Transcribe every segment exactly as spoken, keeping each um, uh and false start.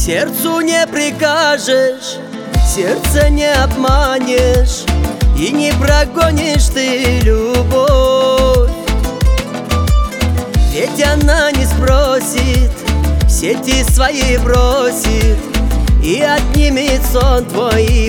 Сердцу не прикажешь, сердце не обманешь, и не прогонишь ты любовь. Ведь она не спросит, сети свои бросит и отнимет сон твой и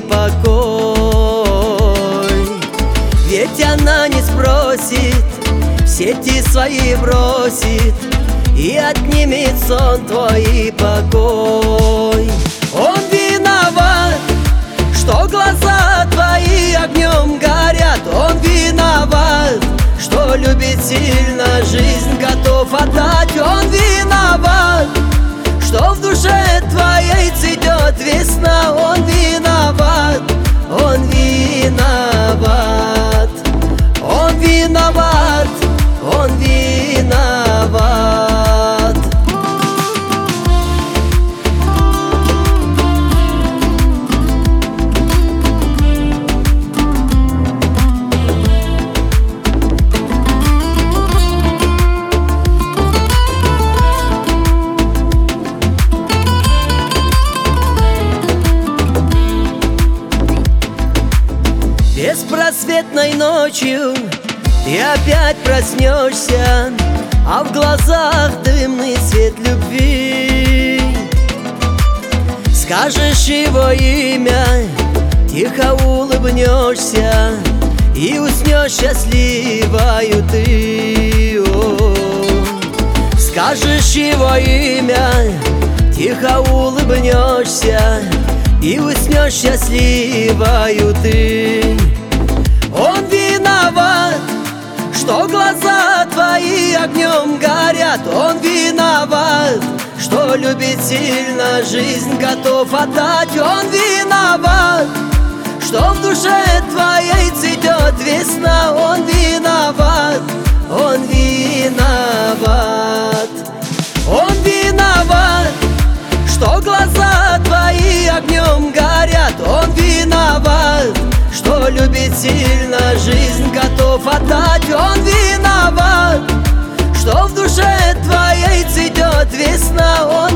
покой. Ведь она не спросит, сети свои бросит и отнимет сон твой и покой. Он виноват, что глаза твои огнем горят. Он виноват, что любит сильно, жизнь готов отдать. Он виноват, что в душе твоей цветет весна. Он виноват, он виноват, он виноват, он виноват. Беспросветной ночью ты опять проснешься, а в глазах дымный свет любви. Скажешь его имя, тихо улыбнешься и уснешь счастливою ты. О, скажешь его имя, тихо улыбнешься и уснешь счастливою ты. Он виноват, что глаза твои огнем горят. Он виноват, что любит сильно, жизнь готов отдать. Он виноват, что в душе твоей цветет весна. Он виноват, он виноват, он виноват, что глаза твои огнем горят. Он виноват, что любит сильно, жизнь готов отдать. Он виноват, что в душе твоей цветет весна. Он